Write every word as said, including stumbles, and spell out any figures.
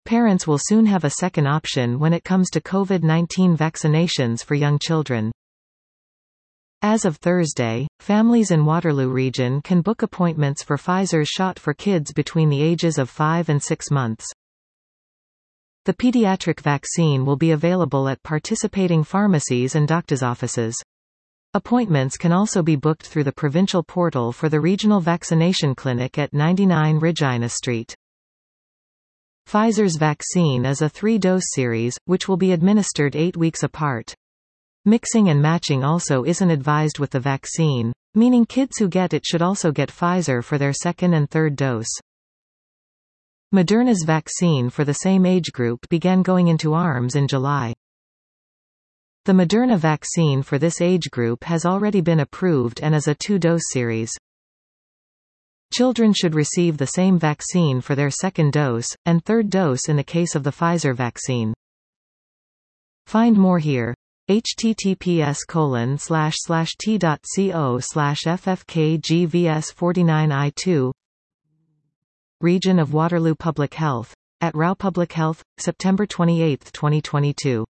Parents will soon have a second option when it comes to COVID nineteen vaccinations for young children. As of Thursday, families in Waterloo region can book appointments for Pfizer's shot for kids between the ages of five and six months. The pediatric vaccine will be available at participating pharmacies and doctors' offices. Appointments can also be booked through the provincial portal for the regional vaccination clinic at ninety-nine Regina Street. Pfizer's vaccine is a three-dose series, which will be administered eight weeks apart. Mixing and matching also isn't advised with the vaccine, meaning kids who get it should also get Pfizer for their second and third dose. Moderna's vaccine for the same age group began going into arms in July. The Moderna vaccine for this age group has already been approved and is a two-dose series. Children should receive the same vaccine for their second dose, and third dose in the case of the Pfizer vaccine. Find more here. https colon slash slash t.co slash ffkgvs49i2 Region of Waterloo Public Health. At R A U Public Health, September twenty-eighth, twenty twenty-two.